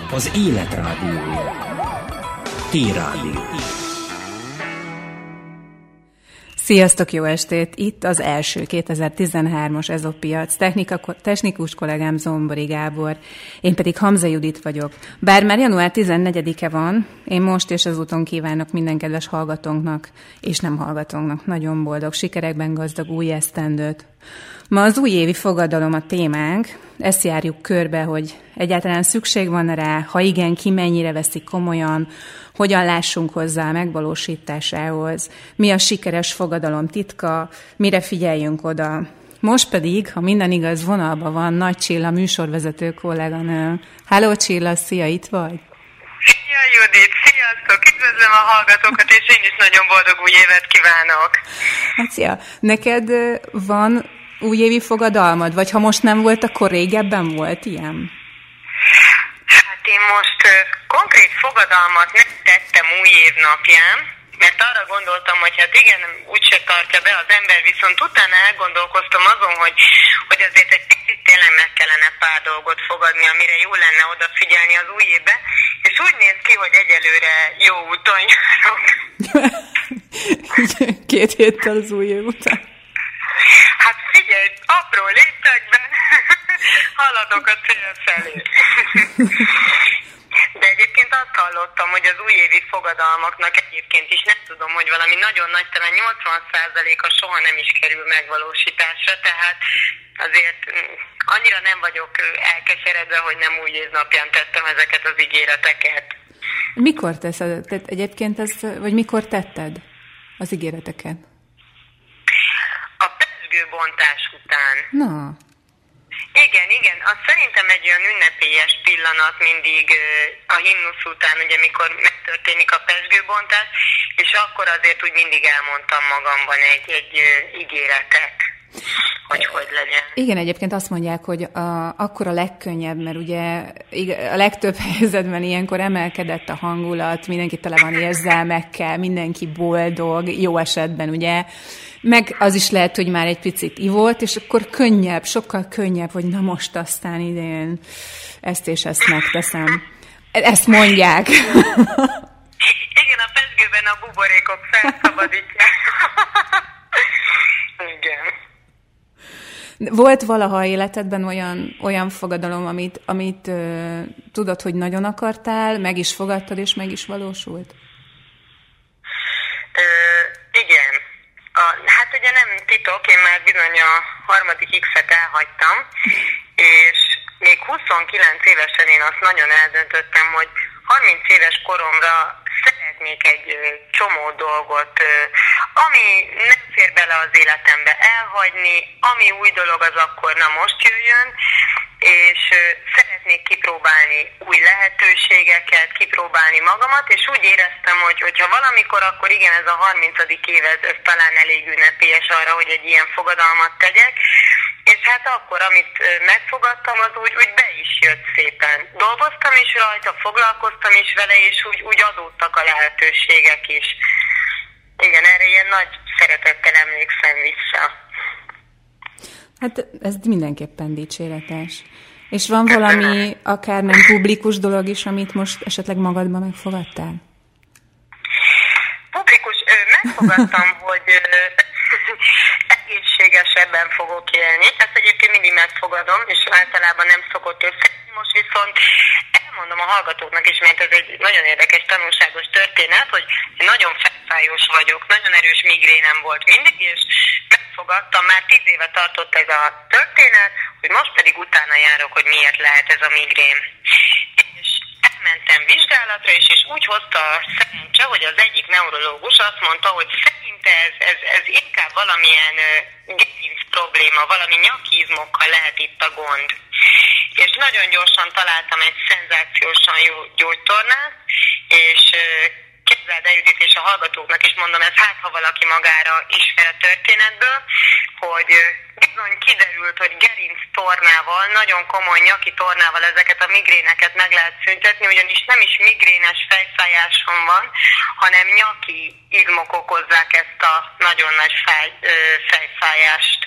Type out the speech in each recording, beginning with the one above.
Az Élet Rádiója. T-Rádió. Sziasztok, jó estét! Itt az első 2013-as Ezopiac. Technikus kollégám Zombori Gábor, én pedig Hamza Judit vagyok. Bár már január 14-e van, én most és ezúton kívánok minden kedves hallgatónknak, és nem hallgatónknak nagyon boldog, sikerekben gazdag új esztendőt. Ma az újévi fogadalom a témánk, ezt járjuk körbe, hogy egyáltalán szükség van rá, ha igen, ki mennyire veszi komolyan, hogyan lássunk hozzá a megvalósításához, mi a sikeres fogadalom titka, mire figyeljünk oda. Most pedig, ha minden igaz, vonalban van Nagy Csilla műsorvezető kolléganő. Halló Csilla, szia, itt vagy? Szia Judit, sziasztok, üdvözlöm a hallgatókat, és én is nagyon boldog új évet kívánok. Hát szia, neked van újévi fogadalmad, vagy ha most nem volt, akkor régebben volt ilyen? Hát én most konkrét fogadalmat nem tettem új év napján, mert arra gondoltam, hogy hát igen, úgyse tartja be az ember, viszont utána elgondolkoztam azon, hogy azért egy picit tényleg meg kellene pár dolgot fogadni, amire jó lenne odafigyelni az új évbe, és úgy néz ki, hogy egyelőre jó úton járok. 2 héttel az új év után. Hát figyelj, apró léptekben haladok a cél felé. De egyébként azt hallottam, hogy az újévi fogadalmaknak egyébként is nem tudom, hogy valami nagyon nagy, talán 80%-a soha nem is kerül megvalósításra, tehát azért annyira nem vagyok elkeseredve, hogy nem új év napján tettem ezeket az ígéreteket. Mikor teszed? Egyébként vagy mikor tetted az ígéreteket? A pezsgőbontás után. Na. Igen, az szerintem egy olyan ünnepélyes pillanat mindig a himnusz után, ugye mikor megtörténik a pezsgőbontás, és akkor azért úgy mindig elmondtam magamban egy ígéretet, hogy legyen. Igen, egyébként azt mondják, hogy akkor a legkönnyebb, mert ugye a legtöbb helyzetben ilyenkor emelkedett a hangulat, mindenki tele van érzelmekkel, mindenki boldog, jó esetben ugye, meg az is lehet, hogy már egy picit ivott, és akkor könnyebb, sokkal könnyebb, hogy na most aztán idén ezt és ezt megteszem. Ezt mondják. Igen, a pezsgőben a buborékok felszabadítják. Igen. Volt valaha életedben olyan fogadalom, amit tudod, hogy nagyon akartál, meg is fogadtad, és meg is valósult? Igen. Hát ugye nem titok, én már bizony a 3. X-et elhagytam, és még 29 évesen én azt nagyon eldöntöttem, hogy 30 éves koromra szeretnék egy csomó dolgot, ami nem fér bele az életembe, elhagyni, ami új dolog, az akkor na most jöjjön, és szeretnék kipróbálni új lehetőségeket, kipróbálni magamat, és úgy éreztem, hogy ha valamikor, akkor igen, ez a 30. év, ez talán elég ünnepélyes arra, hogy egy ilyen fogadalmat tegyek, és hát akkor, amit megfogadtam, az úgy be is jött szépen. Dolgoztam is rajta, foglalkoztam is vele, és úgy adódtak a lehetőségek is. Igen, erre ilyen nagy szeretettel emlékszem vissza. Hát ez mindenképpen dicséretes. És van valami akár nem publikus dolog is, amit most esetleg magadban megfogadtál? Publikus, megfogadtam, hogy egészségesebben fogok élni. Ezt egyébként mindig megfogadom, és általában nem szokott összejönni. Most viszont elmondom a hallgatóknak is, mert ez egy nagyon érdekes, tanulságos történet, hogy nagyon felfájós vagyok, nagyon erős migrénem volt mindig, és megfogadtam, már 10 éve tartott ez a történet, hogy most pedig utána járok, hogy miért lehet ez a migrén. És elmentem vizsgálatra, és úgy hozta a szerencse, hogy az egyik neurológus azt mondta, hogy szerinte ez inkább valamilyen gerinc probléma, valami nyakizmokkal lehet itt a gond. És nagyon gyorsan találtam egy szenzációsan jó gyógytornát, és képzeld el, Judit, és a hallgatóknak is mondom, ez hát, ha valaki magára ismer a történetből, hogy bizony kiderült, hogy gerinc tornával, nagyon komoly nyaki tornával ezeket a migréneket meg lehet szüntetni, ugyanis nem is migrénes fejfájásom van, hanem nyaki izmok okozzák ezt a nagyon nagy fejfájást.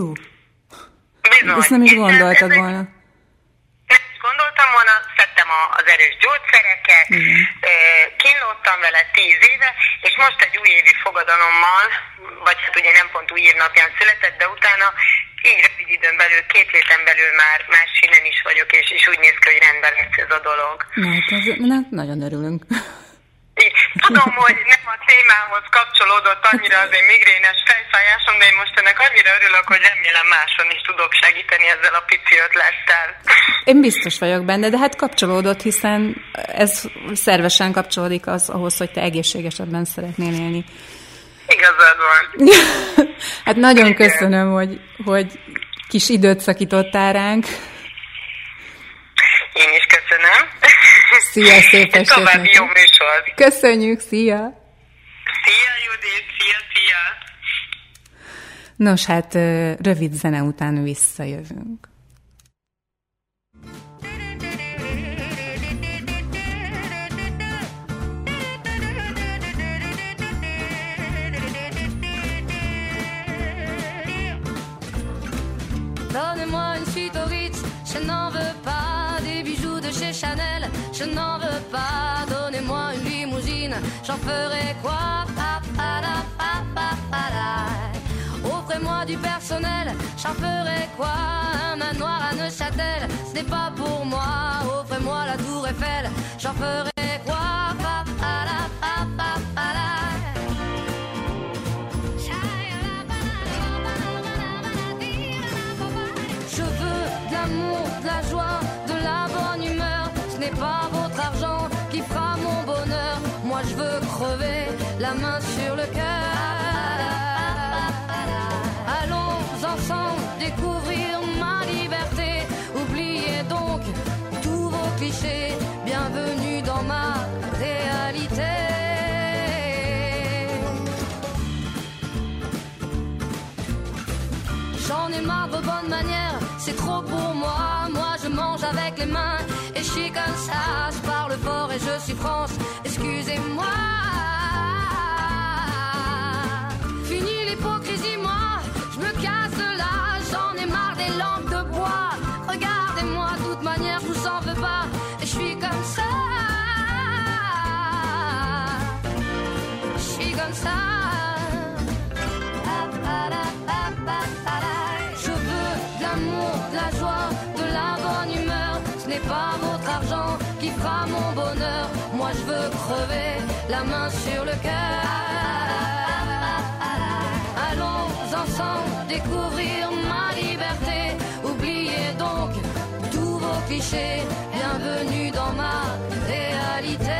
Bizony. Ezt nem is gondoltad volna. Nem is gondoltam volna, szedtem az erős gyógyszereket, kínlódtam vele 10 éve, és most egy újévi fogadalommal, vagy hát ugye nem pont új évnapján született, de utána így rövid időn belül, 2 héten belül már sínen is vagyok, és úgy néz ki, hogy rendben lesz ez a dolog. Nagyon örülünk. Tudom, hogy nem a témához kapcsolódott annyira az én migrénes fejfájásom, de én most ennek annyira örülök, hogy remélem máson is tudok segíteni ezzel a pici ötlettel. Én biztos vagyok benne, de hát kapcsolódott, hiszen ez szervesen kapcsolódik ahhoz, hogy te egészségesebben szeretnél élni. Igazad van. Hát nagyon köszönöm, hogy kis időt szakítottál ránk. Én is köszönöm. Szia, szép estét. További jó műsor. Köszönjük, szia. Szia, Judit, szia. Nos, hát rövid zene után visszajövünk. Donnez-moi une suite au Ritz, je n'en veux pas. Des bijoux de chez Chanel, je n'en veux pas. Donnez-moi une limousine, j'en ferai quoi? Offrez-moi du personnel, j'en ferai quoi? Un manoir à Neuchâtel, ce n'est pas pour moi. Offrez-moi la tour Eiffel, j'en ferai quoi? De la joie, de la bonne humeur, ce n'est pas votre argent qui fera mon bonheur. Moi je veux crever la main sur le cœur. Allons ensemble découvrir ma liberté. Oubliez donc tous vos clichés. Bienvenue dans ma réalité. J'en ai marre de bonnes manières, c'est trop pour moi. Moi je mange avec les mains et je suis comme ça. Je parle fort et je suis France, excusez-moi. Fini l'hypocrisie, moi je me casse de là. J'en ai marre des lampes de bois. Regardez-moi, de toute manière je vous en veux pas. Et je suis comme ça. Je suis comme ça. De la joie, de la bonne humeur, ce n'est pas votre argent qui fera mon bonheur. Moi je veux crever la main sur le cœur. Allons ensemble découvrir ma liberté. Oubliez donc tous vos clichés. Bienvenue dans ma réalité.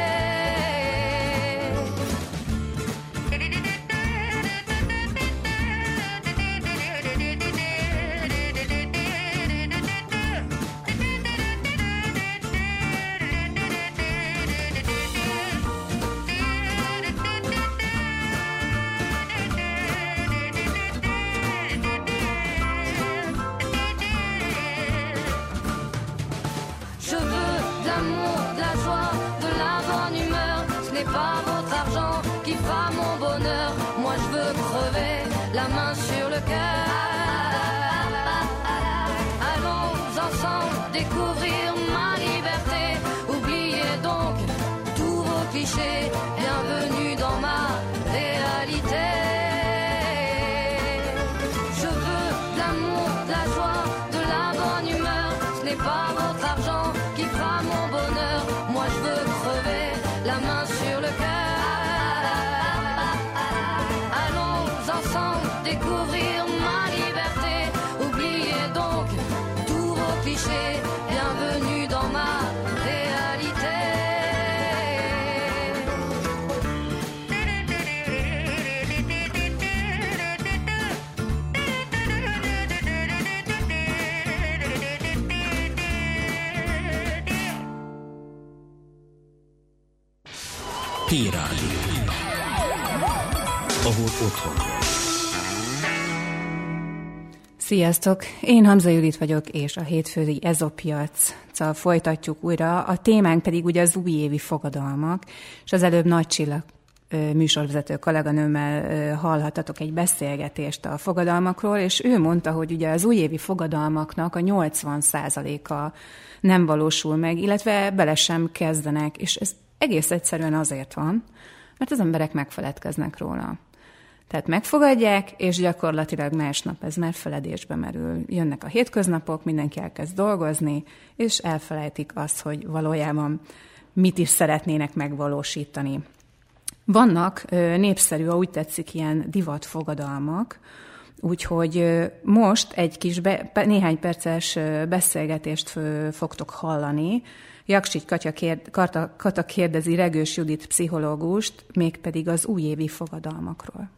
Pas votre argent qui fera mon bonheur. Moi je veux crever la main sur le cœur. Allons ensemble découvrir ma liberté. Oubliez donc tous vos clichés. Bienvenue dans ma réalité. Je veux de l'amour, de la joie, de la bonne humeur. Ce n'est pas votre argent qui fera mon bonheur. Moi je veux crever la main sur le cœur. Allons ensemble découvrir ma liberté. Oubliez donc tous vos clichés. Bienvenue dans ma réalité. T-Rádió, ahol otthon vagy. Sziasztok! Én Hamza Judit vagyok, és a hétfői Ezopiaccal folytatjuk újra. A témánk pedig ugye az újévi fogadalmak, és az előbb Nagy Csillag műsorvezető kolléganőmmel hallhattatok egy beszélgetést a fogadalmakról, és ő mondta, hogy ugye az újévi fogadalmaknak a 80%-a nem valósul meg, illetve bele sem kezdenek, és ez egész egyszerűen azért van, mert az emberek megfeledkeznek róla. Tehát megfogadják, és gyakorlatilag másnap ez már feledésbe merül. Jönnek a hétköznapok, mindenki elkezd dolgozni, és elfelejtik azt, hogy valójában mit is szeretnének megvalósítani. Vannak népszerű, úgy tetszik, ilyen divatfogadalmak, úgyhogy most egy kis néhány perces beszélgetést fogtok hallani. Jaksics Kata kérdezi Regős Judit pszichológust, mégpedig az újévi fogadalmakról.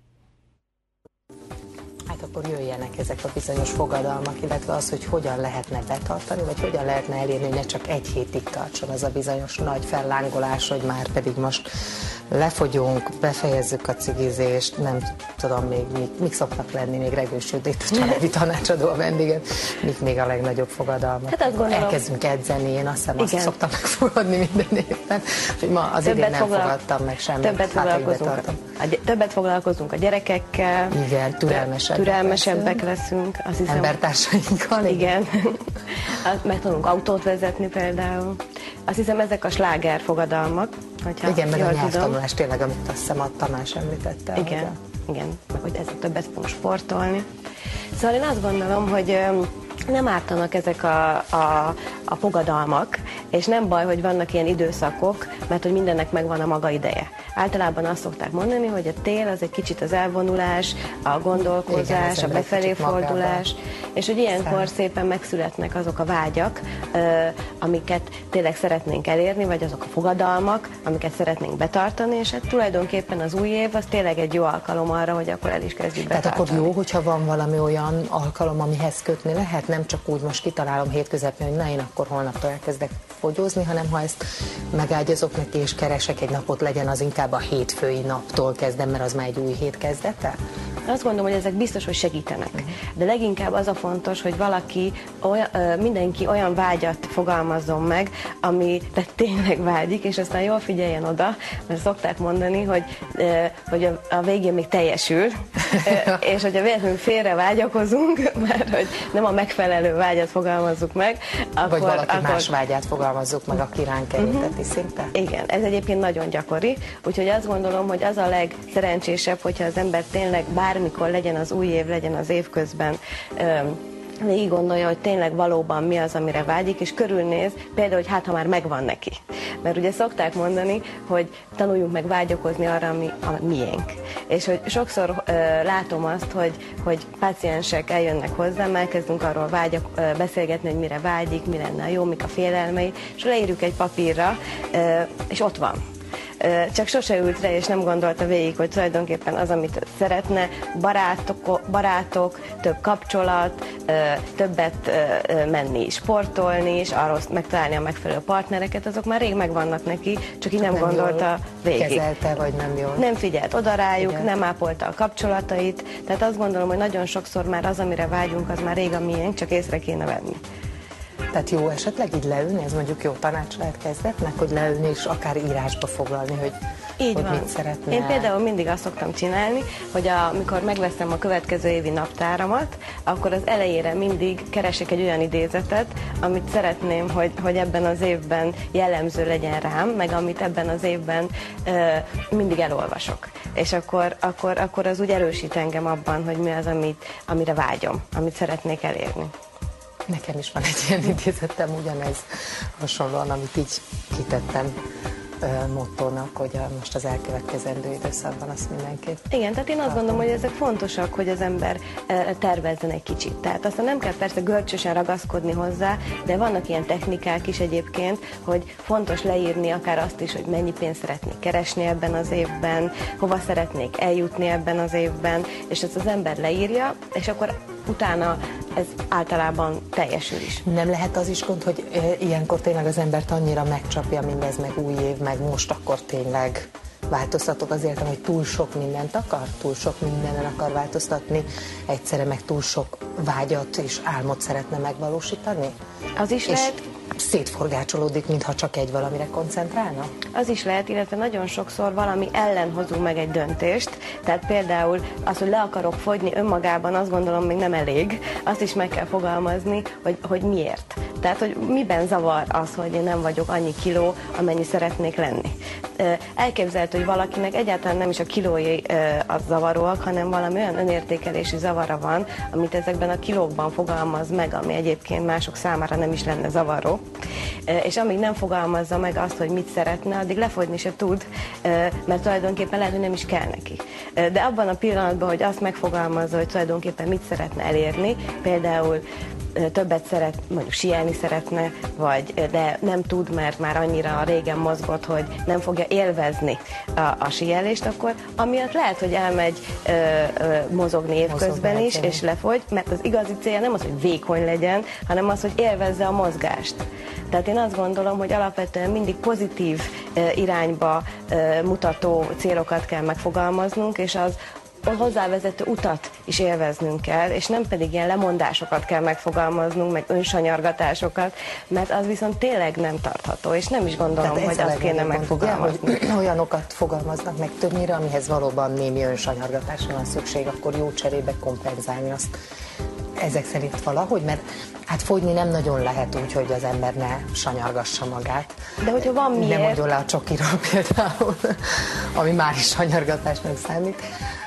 Hát akkor jöjjenek ezek a bizonyos fogadalmak, illetve az, hogy hogyan lehetne betartani, vagy hogyan lehetne elérni, hogy ne csak egy hétig tartson az a bizonyos nagy fellángolás, hogy már pedig most lefogyunk, befejezzük a cigizést, nem tudom még, mik szoktak lenni, még Regős Judit, a családi tanácsadó a vendégem, mik még a legnagyobb fogadalmak. Hát azt gondolom, elkezdünk edzeni, én azt hiszem, azt szoktam megfogadni minden évben, hogy ma az idén nem fogadtam meg semmit. Többet foglalkozunk a gyerekekkel. Igen, türelmesebbek leszünk. Azt hiszem, embertársainkkal. Igen. Megtanulunk autót vezetni például. Azt hiszem, ezek a sláger fogadalmak. Igen, meg a nyelvtanulás tényleg, amit azt hiszem a Tamás említette. Igen, meg hogy ezzel többet fogunk sportolni. Szóval én azt gondolom, hogy nem ártanak ezek a fogadalmak, és nem baj, hogy vannak ilyen időszakok, mert hogy mindennek megvan a maga ideje. Általában azt szokták mondani, hogy a tél az egy kicsit az elvonulás, a gondolkozás, a befelé fordulás, és hogy ilyenkor szépen megszületnek azok a vágyak, amiket tényleg szeretnénk elérni, vagy azok a fogadalmak, amiket szeretnénk betartani, és hát tulajdonképpen az új év az tényleg egy jó alkalom arra, hogy akkor el is kezdjük betartani. Tehát akkor jó, hogyha van valami olyan alkalom, amihez kötni lehet, nem csak úgy most kitalálom hétközepén, hogy na én akkor holnaptól elkezdek fogyózni, hanem ha ezt megágyazok neki és keresek egy napot, legyen az inkább a hétfői naptól kezdem, mert az már egy új hét kezdete? Azt gondolom, hogy ezek biztos, hogy segítenek. De leginkább az a fontos, hogy mindenki olyan vágyat fogalmazzon meg, amire tényleg vágyik, és aztán jól figyeljen oda, mert szokták mondani, hogy a végén még teljesül, és hogyha véletlenül félre vágyakozunk, mert hogy nem a megfelelő vágyat fogalmazzuk meg, akkor... Vagy valaki más vágyát fogalmazzuk meg, aki ránk elülteti szinte? Igen, ez egyébként nagyon gyakori, úgyhogy azt gondolom, hogy az a legszerencsésebb, hogyha az ember tényleg bármikor legyen az új év, legyen az év közben, végig gondolja, hogy tényleg valóban mi az, amire vágyik, és körülnéz, például, hogy hát ha már megvan neki. Mert ugye szokták mondani, hogy tanuljunk meg vágyakozni arra, ami a miénk. És hogy sokszor látom azt, hogy páciensek eljönnek hozzám, elkezdünk arról beszélgetni, hogy mire vágyik, mi lenne jó, mik a félelmei, és leírjuk egy papírra, és ott van. Csak sose ült rá, és nem gondolta végig, hogy tulajdonképpen az, amit szeretne, barátok, több kapcsolat, többet menni, sportolni, és arról megtalálni a megfelelő partnereket, azok már rég megvannak neki, csak így nem gondolta végig. Kezelte, vagy nem jól. Nem figyelt oda rájuk, nem ápolta a kapcsolatait, tehát azt gondolom, hogy nagyon sokszor már az, amire vágyunk, az már rég a miénk, csak észre kéne venni. Tehát jó esetleg így leülni, ez mondjuk jó tanács lehet kezdetnek, hogy leülni és akár írásba foglalni, hogy mit szeretne. Én például mindig azt szoktam csinálni, hogy amikor megveszem a következő évi naptáramat, akkor az elejére mindig keresek egy olyan idézetet, amit szeretném, hogy ebben az évben jellemző legyen rám, meg amit ebben az évben mindig elolvasok. És akkor az úgy erősít engem abban, hogy mi az, amire vágyom, amit szeretnék elérni. Nekem is van egy ilyen idézetem, ugyanez hasonlóan, amit így kitettem mottónak, hogy most az elkövetkezendő időszakban azt mindenképp. Igen, tehát én azt gondolom, hogy ezek fontosak, hogy az ember tervezzen egy kicsit. Tehát aztán nem kell persze görcsösen ragaszkodni hozzá, de vannak ilyen technikák is egyébként, hogy fontos leírni akár azt is, hogy mennyi pénzt szeretnék keresni ebben az évben, hova szeretnék eljutni ebben az évben, és ezt az ember leírja, és akkor utána ez általában teljesül is. Nem lehet az is gond, hogy ilyenkor tényleg az embert annyira megcsapja mindez, meg új év, meg most akkor tényleg változtatok azért, hogy túl sok mindent akar, túl sok mindenen akar változtatni, egyszerre meg túl sok vágyat és álmot szeretne megvalósítani? Az is lehet, szétforgácsolódik, mintha csak egy valamire koncentrálna? Az is lehet, illetve nagyon sokszor valami ellen hozunk meg egy döntést, tehát például az, hogy le akarok fogyni önmagában, azt gondolom még nem elég, azt is meg kell fogalmazni, hogy miért. Tehát, hogy miben zavar az, hogy én nem vagyok annyi kiló, amennyi szeretnék lenni. Elképzelhető, hogy valakinek egyáltalán nem is a kilói az zavaróak, hanem valami olyan önértékelési zavara van, amit ezekben a kilókban fogalmaz meg, ami egyébként mások számára nem is lenne zavaró. És amíg nem fogalmazza meg azt, hogy mit szeretne, addig lefogyni se tud, mert tulajdonképpen lehet, hogy nem is kell neki. De abban a pillanatban, hogy azt megfogalmazza, hogy tulajdonképpen mit szeretne elérni, például többet szeret, mondjuk síelni szeretne, de nem tud, mert már annyira régen mozgott, hogy nem fogja élvezni a síelést, akkor amiatt lehet, hogy elmegy mozogni évközben is, és lefogy, mert az igazi célja nem az, hogy vékony legyen, hanem az, hogy élvezze a mozgást. Tehát én azt gondolom, hogy alapvetően mindig pozitív irányba mutató célokat kell megfogalmaznunk, és az hozzávezető utat is élveznünk kell, és nem pedig ilyen lemondásokat kell megfogalmaznunk, meg önsanyargatásokat, mert az viszont tényleg nem tartható, és nem is gondolom, hogy azt kéne megfogalmazni. Ugye, hogy olyanokat fogalmaznak meg többnyire, amihez valóban némi önsanyargatásra van szükség, akkor jó cserébe kompenzálni azt. Ezek szerint valahogy, mert hát fogyni nem nagyon lehet úgy, hogy az ember ne sanyargassa magát. De hogyha van miért... Nem mondjon le a csokiról például, ami már is sanyargatásnak számít.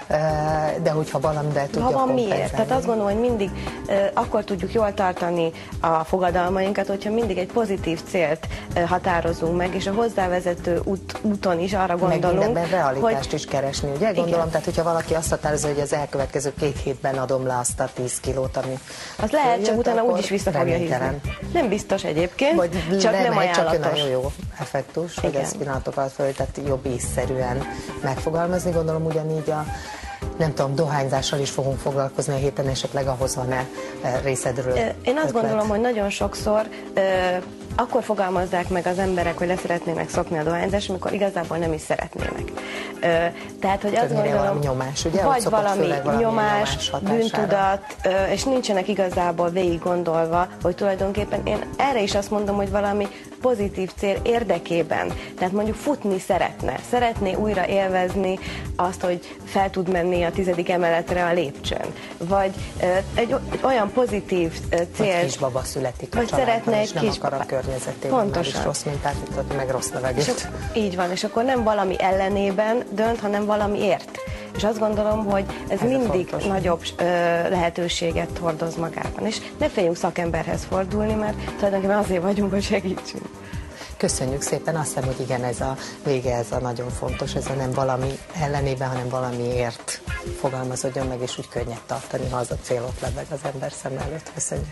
De hogyha valamivel tudja kompenzálni. Miért? Tehát azt gondolom, hogy mindig akkor tudjuk jól tartani a fogadalmainkat, hogyha mindig egy pozitív célt határozunk meg, és a hozzávezető úton is arra gondolunk, meg mindenben realitást is keresni, ugye? Gondolom, igen. Tehát hogyha valaki azt határozza, hogy az elkövetkező 2 hétben adom le azt a 10 kilót, ami... Az lehet, csak utána úgyis vissza fogja hízni. Nem biztos egyébként, vagy csak nem ajánlatos. Csak nagyon jó effektus, hogy ezt pillanatok alatt föl, tehát jobb ízszerűen megfogalmazni, gondolom ugyanígy nem tudom, dohányzással is fogunk foglalkozni a héten, esetleg ahhoz van-e részedről Én azt gondolom, hogy nagyon sokszor akkor fogalmazzák meg az emberek, hogy leszeretnének szokni a dohányzást, amikor igazából nem is szeretnének. Tehát, hogy azt gondolom, nyomás, ugye? Vagy valami nyomás, bűntudat, és nincsenek igazából végig gondolva, hogy tulajdonképpen én erre is azt mondom, hogy valami pozitív cél érdekében, tehát mondjuk futni szeretné újra élvezni azt, hogy fel tud menni a 10. emeletre a lépcsőn, vagy egy olyan pozitív cél... Vagy kisbaba születik a családban, és nem akar a környezetében már is rossz mintát, itt meg rossz levegőt. Így van, és akkor nem valami ellenében dönt, hanem valamiért. És azt gondolom, hogy ez mindig nagyobb lehetőséget hordoz magában. És ne féljünk szakemberhez fordulni, mert tulajdonképpen azért vagyunk, hogy segítsünk. Köszönjük szépen, azt hiszem, hogy igen, ez a vége, ez a nagyon fontos, ez a nem valami ellenében, hanem valamiért fogalmazódjon meg, és úgy könnyebb tartani, ha az a célot lebeg az ember szem előtt. Köszönjük.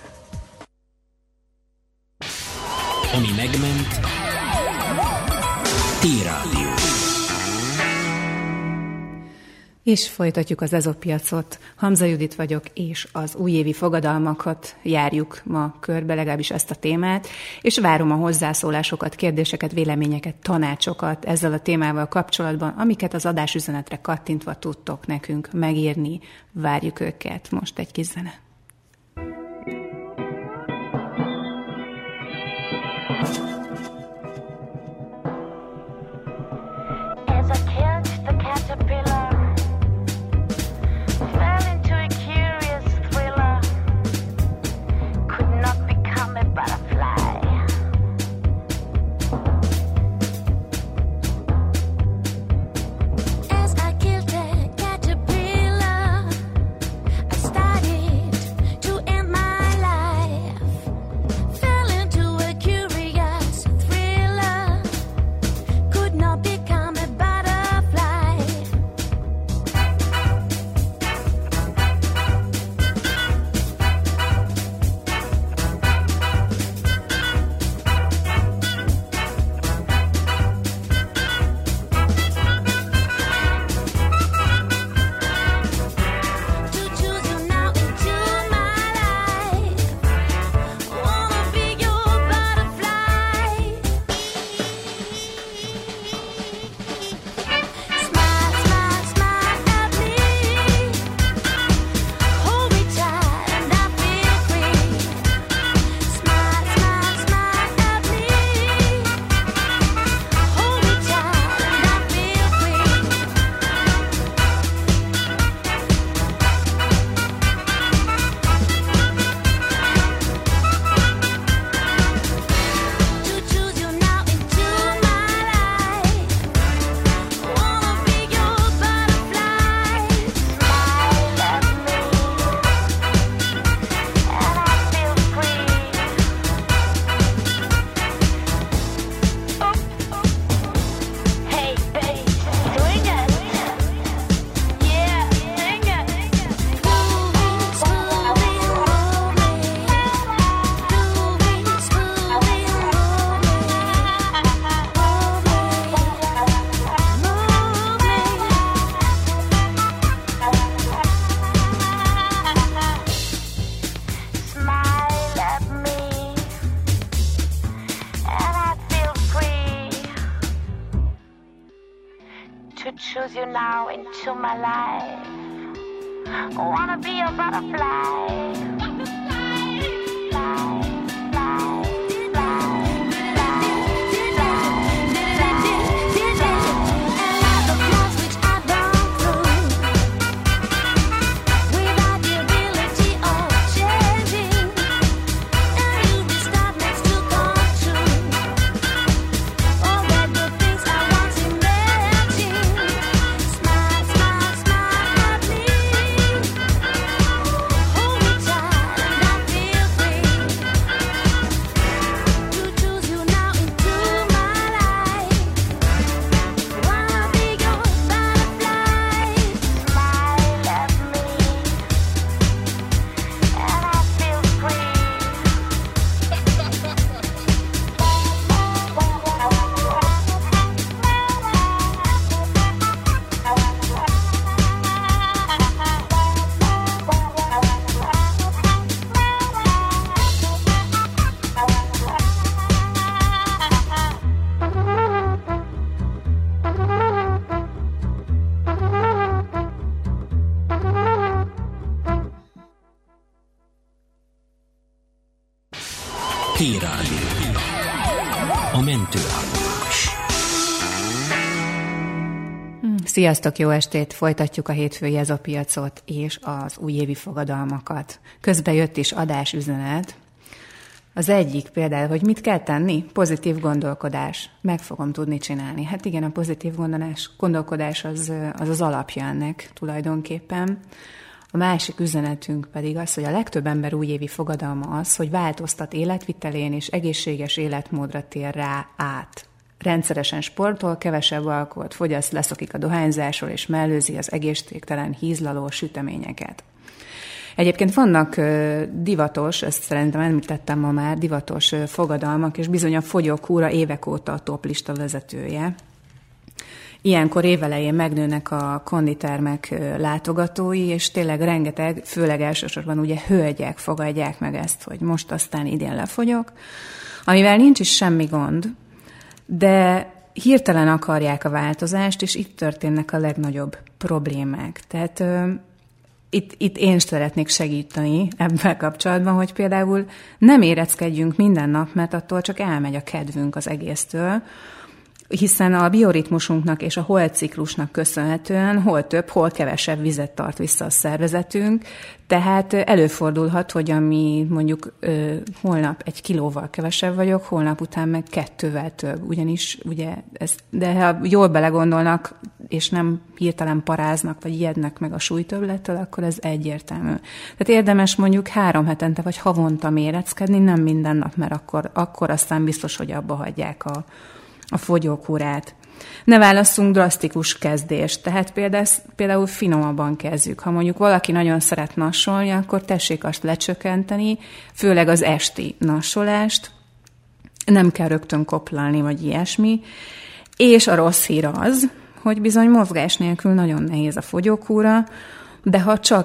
Ami megment, T-Rádió. És folytatjuk az Ezopiacot. Hamza Judit vagyok, és az újévi fogadalmakat járjuk ma körbe, legalábbis ezt a témát, és várom a hozzászólásokat, kérdéseket, véleményeket, tanácsokat ezzel a témával kapcsolatban, amiket az adásüzenetre kattintva tudtok nekünk megírni. Várjuk őket. Most egy kis zene. Started to end my life, fell into a curious and I feel free to choose you now into my life. I wanna be a butterfly. Hírrádió. A mentőállomás. Sziasztok, jó estét! Folytatjuk a hétfői Ezopiacot és az újévi fogadalmakat. Közben jött is adásüzenet. Az egyik például, hogy mit kell tenni? Pozitív gondolkodás. Meg fogom tudni csinálni. Hát igen, a pozitív gondolkodás az alapja ennek tulajdonképpen. A másik üzenetünk pedig az, hogy a legtöbb ember újévi fogadalma az, hogy változtat életvitelén és egészséges életmódra tér rá át. Rendszeresen sportol, kevesebb alkoholt fogyaszt, leszokik a dohányzásról és mellőzi az egészségtelen, hízlaló süteményeket. Egyébként vannak divatos, ezt szerintem említettem ma már, divatos fogadalmak, és bizony a fogyókúra évek óta a toplista vezetője. Ilyenkor évelején megnőnek a konditermek látogatói, és tényleg rengeteg, főleg elsősorban ugye hölgyek fogadják meg ezt, hogy most aztán idén lefogyok, amivel nincs is semmi gond, de hirtelen akarják a változást, és itt történnek a legnagyobb problémák. Tehát itt én szeretnék segíteni ebben kapcsolatban, hogy például nem éreckedjünk minden nap, mert attól csak elmegy a kedvünk az egésztől, hiszen a bioritmusunknak és a holtciklusnak köszönhetően hol több, hol kevesebb vizet tart vissza a szervezetünk, tehát előfordulhat, hogy ami mondjuk holnap 1 kilóval kevesebb vagyok, holnap után meg 2-vel több, ugyanis ugye de ha jól belegondolnak, és nem hirtelen paráznak, vagy ijednek meg a súlytöbblettől, akkor ez egyértelmű. Tehát érdemes mondjuk 3 hetente, vagy havonta méreckedni, nem minden nap, mert akkor aztán biztos, hogy abba hagyják a fogyókúrát. Ne válasszunk drasztikus kezdést, tehát például finomabban kezdjük. Ha mondjuk valaki nagyon szeret nassolni, akkor tessék azt lecsökkenteni, főleg az esti nassolást, nem kell rögtön koplalni, vagy ilyesmi. És a rossz hír az, hogy bizony mozgás nélkül nagyon nehéz a fogyókúra, de ha csak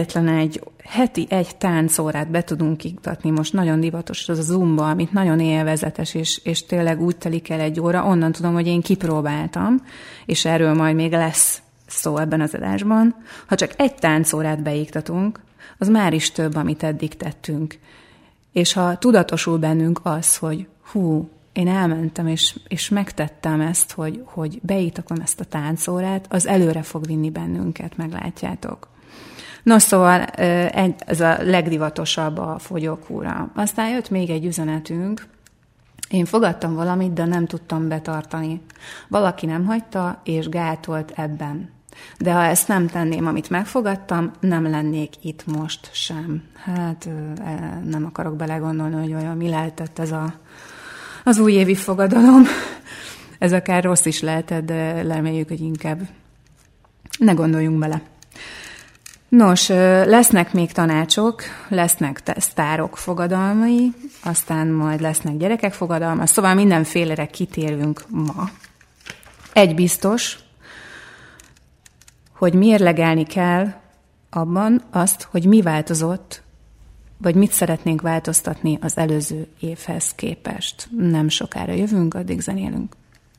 heti egy táncórát be tudunk iktatni, most nagyon divatos az a zumba, amit nagyon élvezetes, és tényleg úgy telik el 1 óra, onnan tudom, hogy én kipróbáltam, és erről majd még lesz szó ebben az adásban. Ha csak egy táncórát beiktatunk, az már is több, amit eddig tettünk. És ha tudatosul bennünk az, hogy én elmentem, és megtettem ezt, hogy beiktatom ezt a táncórát, az előre fog vinni bennünket, meglátjátok. No, szóval ez a legdivatosabb a fogyókúra. Aztán jött még egy üzenetünk. Én fogadtam valamit, de nem tudtam betartani. Valaki nem hagyta, és gátolt ebben. De ha ezt nem tenném, amit megfogadtam, nem lennék itt most sem. Hát nem akarok belegondolni, hogy olyan mi lehetett ez az újévi fogadalom. Ez akár rossz is lehetett, de reméljük, hogy inkább ne gondoljunk bele. Nos, lesznek még tanácsok, lesznek sztárok fogadalmai, aztán majd lesznek gyerekek fogadalma, szóval mindenfélere kitérünk ma. Egy biztos, hogy mérlegelni kell abban azt, hogy mi változott vagy mit szeretnénk változtatni az előző évhez képest. Nem sokára jövünk, addig zenélünk.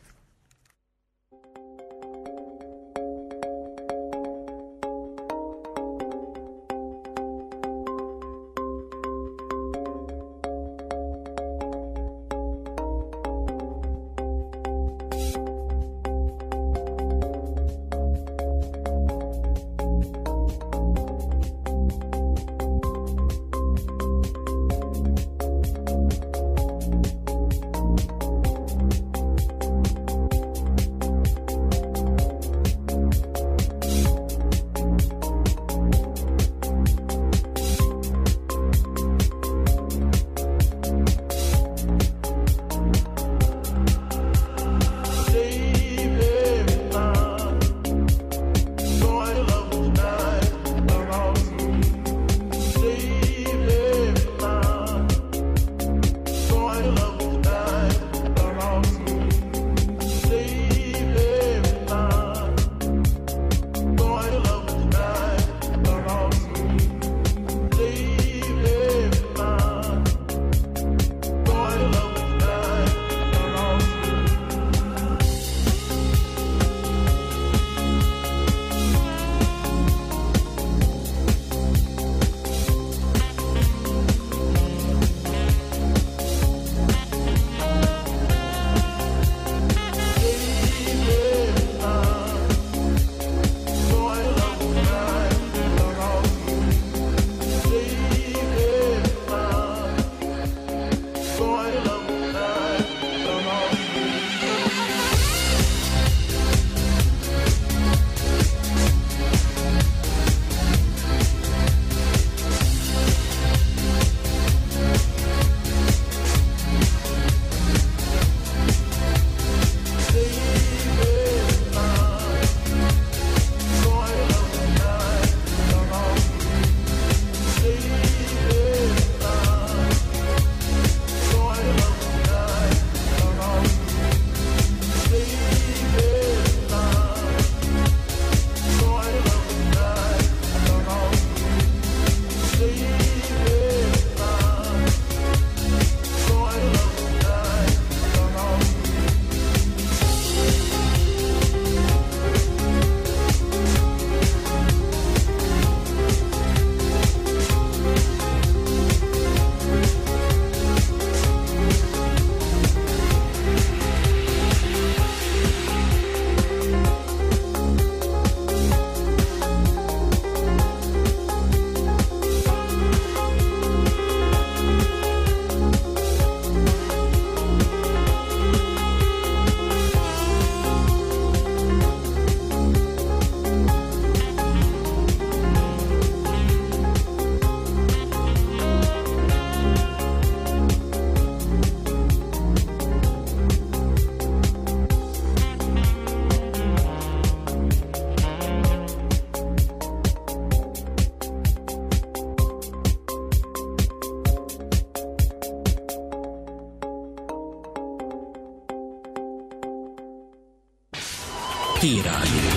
T-Rádió.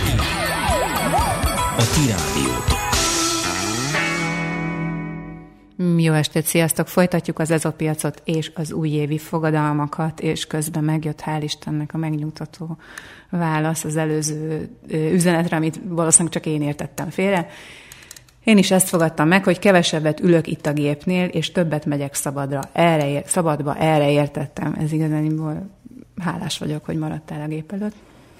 A T-Rádió. Jó estét, sziasztok! Folytatjuk az Ezopiacot és az újévi fogadalmakat, és közben megjött, hál' Istennek, a megnyugtató válasz az előző üzenetre, amit valószínűleg csak én értettem félre. Én is ezt fogadtam meg, hogy kevesebbet ülök itt a gépnél, és többet megyek szabadba, erre értettem. Ez igazániból hálás vagyok, hogy maradtál a gép előtt.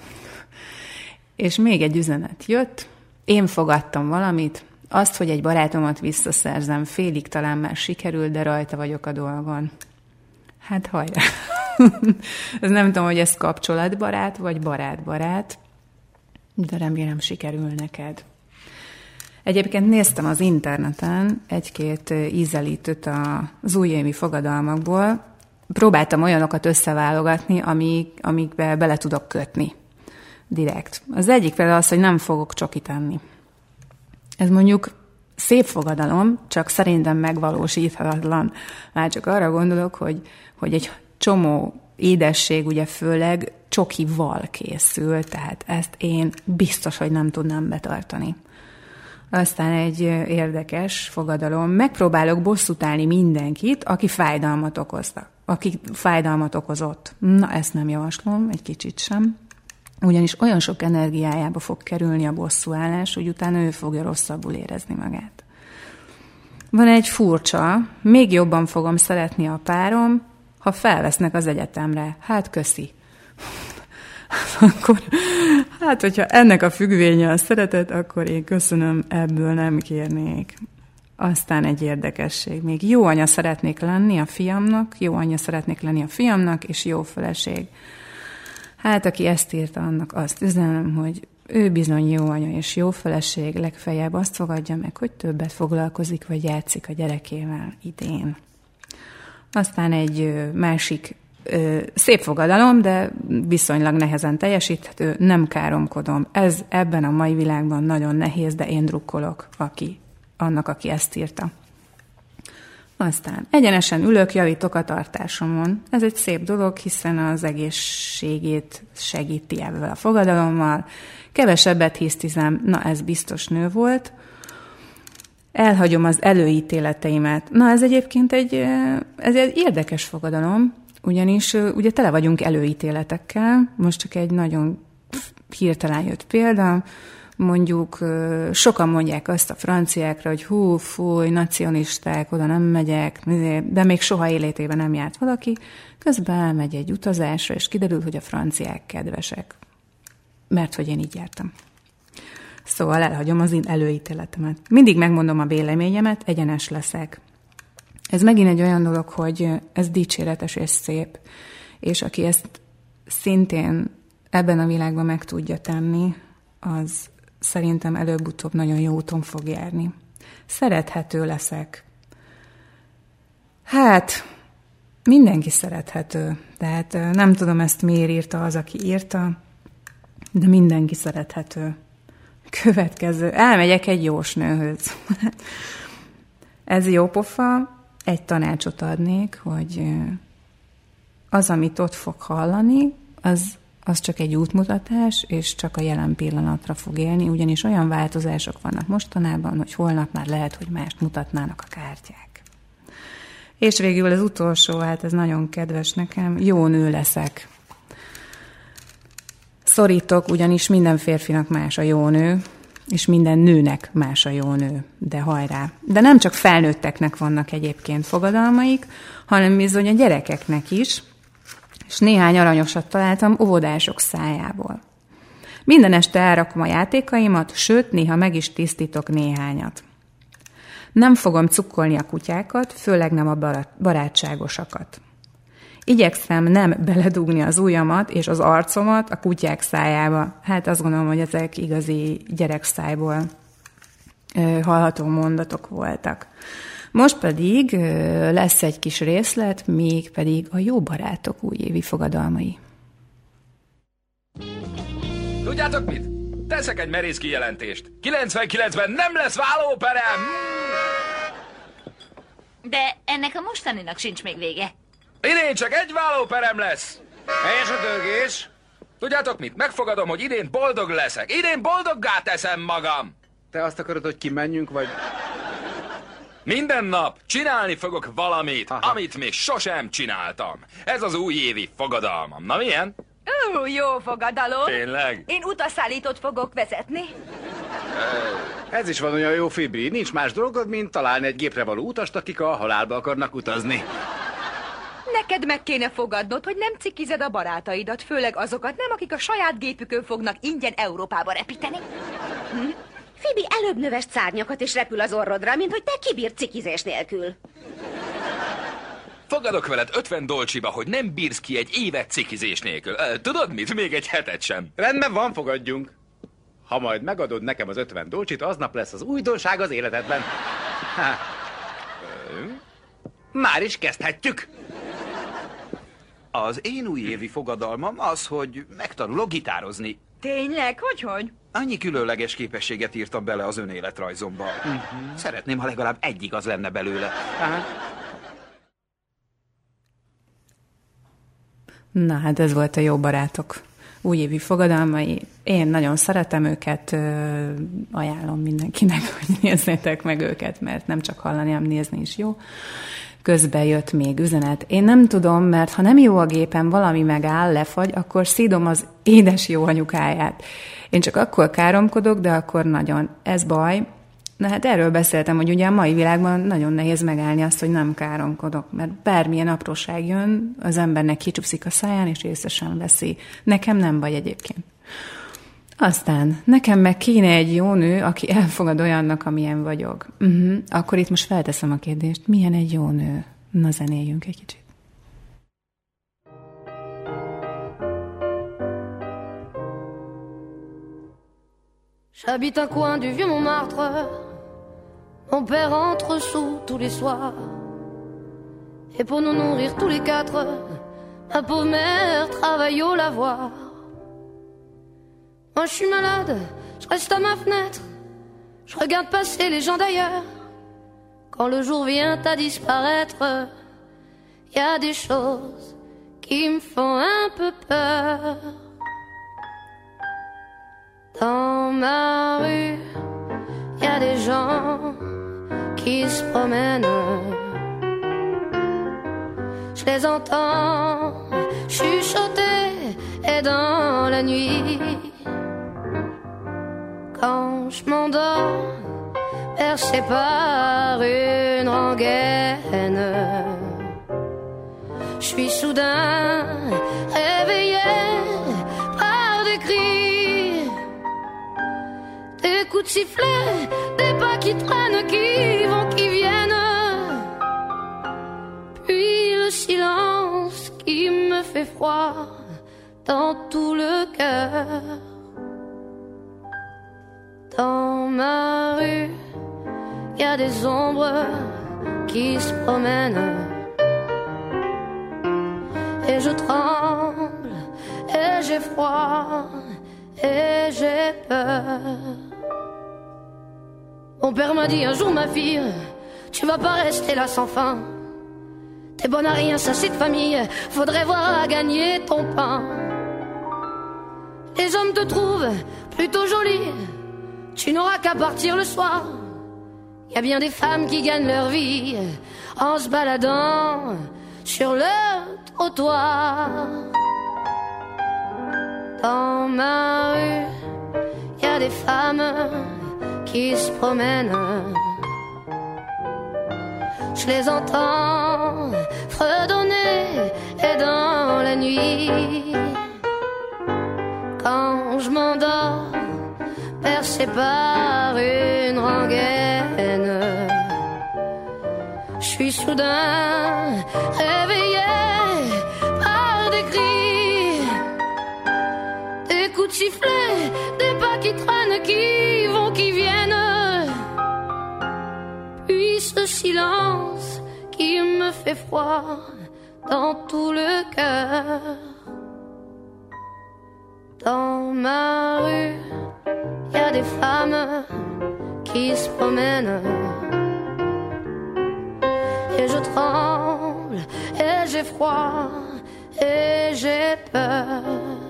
És még egy üzenet jött, én fogadtam valamit, azt, hogy egy barátomat visszaszerzem, félig talán már sikerül, de rajta vagyok a dolgon. Hát hajrá! Ez nem tudom, hogy ez kapcsolatbarát, vagy barát-barát, de remélem sikerül neked. Egyébként néztem az interneten egy-két ízelítőt az újévi fogadalmakból, próbáltam olyanokat összeválogatni, amikbe bele tudok kötni direkt. Az egyik például az, hogy nem fogok csokit enni. Ez mondjuk szép fogadalom, csak szerintem megvalósíthatatlan. Már csak arra gondolok, hogy egy csomó édesség ugye főleg csokival készül, tehát ezt én biztos, hogy nem tudnám betartani. Aztán egy érdekes fogadalom. Megpróbálok bosszút állni mindenkit, aki fájdalmat okozott. Na, ezt nem javaslom, egy kicsit sem. Ugyanis olyan sok energiájába fog kerülni a bosszúállás, hogy utána ő fogja rosszabbul érezni magát. Van egy furcsa, még jobban fogom szeretni a párom, ha felvesznek az egyetemre. Hát köszi. Akkor, hát, hogyha ennek a függvénye a szeretet, akkor én köszönöm, ebből nem kérnék. Aztán egy érdekesség. Még jó anya szeretnék lenni a fiamnak, és jó feleség. Hát, aki ezt írta, annak azt üzenem, hogy ő bizony jó anya és jó feleség, legfeljebb azt fogadja meg, hogy többet foglalkozik, vagy játszik a gyerekével idén. Aztán egy másik szép fogadalom, de viszonylag nehezen teljesíthető, nem káromkodom. Ez ebben a mai világban nagyon nehéz, de én drukkolok aki ezt írta. Aztán egyenesen ülök, javítok a tartásomon. Ez egy szép dolog, hiszen az egészségét segíti ebben a fogadalommal. Kevesebbet hisztizem, na ez biztos nő volt. Elhagyom az előítéleteimet. Na ez egyébként egy érdekes fogadalom, ugyanis ugye tele vagyunk előítéletekkel. Most csak egy nagyon hirtelen jött példa. Mondjuk sokan mondják azt a franciákra, hogy fúj, nacionalisták, oda nem megyek, de még soha életében nem járt valaki. Közben elmegy egy utazásra, és kiderül, hogy a franciák kedvesek. Mert hogy én így jártam. Szóval elhagyom az én előítéletemet. Mindig megmondom a véleményemet, egyenes leszek. Ez megint egy olyan dolog, hogy ez dicséretes és szép, és aki ezt szintén ebben a világban meg tudja tenni, az szerintem előbb-utóbb nagyon jó úton fog járni. Szerethető leszek. Hát, mindenki szerethető. Tehát nem tudom ezt miért írta az, aki írta, de mindenki szerethető. Következő. Elmegyek egy jósnőhöz. Ez jó pofa. Egy tanácsot adnék, hogy az, amit ott fog hallani, az csak egy útmutatás, és csak a jelen pillanatra fog élni, ugyanis olyan változások vannak mostanában, hogy holnap már lehet, hogy mást mutatnának a kártyák. És végül az utolsó, hát ez nagyon kedves nekem, jó nő leszek. Szorítok, ugyanis minden férfinak más a jó nő, és minden nőnek más a jó nő, de hajrá. De nem csak felnőtteknek vannak egyébként fogadalmaik, hanem bizony a gyerekeknek is, és néhány aranyosat találtam óvodások szájából. Minden este elrakom a játékaimat, sőt, néha meg is tisztítok néhányat. Nem fogom cukkolni a kutyákat, főleg nem a barátságosakat. Igyekszem nem beledugni az ujjamat és az arcomat a kutyák szájába. Hát azt gondolom, hogy ezek igazi gyerekszájból hallható mondatok voltak. Most pedig lesz egy kis részlet, mégpedig a jó barátok újévi fogadalmai. Tudjátok mit? Teszek egy merész kijelentést. 99-ben nem lesz vállóperem! De ennek a mostaninak sincs még vége. Idén csak egy vállóperem lesz! Helyes a dörgés! Tudjátok mit? Megfogadom, hogy idén boldog leszek. Idén boldoggá teszem magam! Te azt akarod, hogy kimenjünk, vagy... Minden nap csinálni fogok valamit, amit még sosem csináltam. Ez az újévi fogadalmam. Na milyen? Jó fogadalom. Tényleg? Én utasszállítót fogok vezetni. Ez is van olyan jó, Fibi. Nincs más dolgod, mint találni egy gépre való utast, akik a halálba akarnak utazni. Neked meg kéne fogadnod, hogy nem cikized a barátaidat, főleg azokat nem, akik a saját gépükön fognak ingyen Európába repíteni. Fibi előbb növes szárnyakat és repül az orrodra, mint hogy te kibírt cikizés nélkül. Fogadok veled 50 dolcsiba, hogy nem bírsz ki egy évet cikizés nélkül. Tudod mit? Még egy hetet sem. Rendben van, fogadjunk. Ha majd megadod nekem az 50 dolcsit, aznap lesz az újdonság az életedben. Már is kezdhetjük. Az én újévi fogadalmam az, hogy megtanulok gitározni. Tényleg? Hogy? Annyi különleges képességet írtam bele az önéletrajzomba. Szeretném, ha legalább egy igaz lenne belőle. Na, hát ez volt a jó barátok újévi fogadalmai. Én nagyon szeretem őket, ajánlom mindenkinek, hogy nézzétek meg őket, mert nem csak hallani, hanem nézni is jó. Közben jött még üzenet. Én nem tudom, mert ha nem jó a gépen, valami megáll, lefagy, akkor szídom az édes jó anyukáját. Én csak akkor káromkodok, de akkor nagyon. Ez baj. Na hát erről beszéltem, hogy ugye a mai világban nagyon nehéz megállni azt, hogy nem káromkodok, mert bármilyen apróság jön, az embernek kicsúszik a száján, és észre sem veszi. Nekem nem baj egyébként. Aztán nekem meg kéne egy jó nő, aki elfogad olyannak, amilyen vagyok. Akkor itt most felteszem a kérdést, milyen egy jó nő? Na, zenéljünk egy kicsit. J'habite un coin du vieux Montmartre. Mon père entre sous tous les soirs. Et pour nous nourrir tous les quatre, ma pauvre mère travaille au lavoir. Moi je suis malade, je reste à ma fenêtre. Je regarde passer les gens d'ailleurs. Quand le jour vient à disparaître, y a des choses qui me font un peu peur. Dans ma rue, y a des gens qui se promènent. Je les entends chuchoter et dans la nuit, quand je m'endors, bercé par une rengaine, je suis soudain réveillé par des cris, des coups de sifflet, des pas qui traînent, qui vont, qui viennent, puis le silence qui me fait froid dans tout le cœur. Dans ma rue, y a des ombres qui se promènent, et je tremble, et j'ai froid, et j'ai peur. Mon père m'a dit un jour, ma fille, tu vas pas rester là sans fin. T'es bonne à rien, ça c'est de famille, faudrait voir à gagner ton pain. Les hommes te trouvent plutôt jolie, tu n'auras qu'à partir le soir. Y a bien des femmes qui gagnent leur vie en se baladant sur le trottoir. Dans ma rue, y a des femmes qui se promènent. Je les entends fredonner et dans la nuit, quand je m'endors, percé par une rengaine, je suis soudain réveillé par des cris, des coups de sifflet, des pas qui traînent, qui vont, qui viennent, puis ce silence qui me fait froid dans tout le cœur. Dans ma rue, y a des femmes qui se promènent, et je tremble, et j'ai froid, et j'ai peur.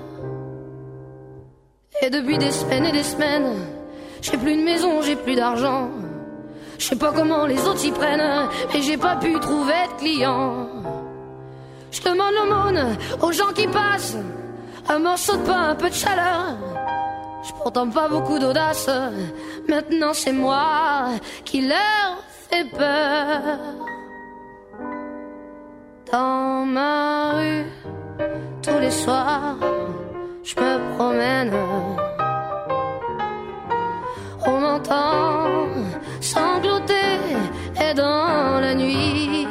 Et depuis des semaines, j'ai plus de maison, j'ai plus d'argent. Je sais pas comment les autres s'y prennent, mais j'ai pas pu trouver de clients. Je demande l'aumône aux gens qui passent, un morceau de pain, un peu de chaleur. J'ai pourtant pas beaucoup d'audace, maintenant c'est moi qui leur fais peur. Dans ma rue, tous les soirs, je me promène. On m'entend sangloter et dans la nuit,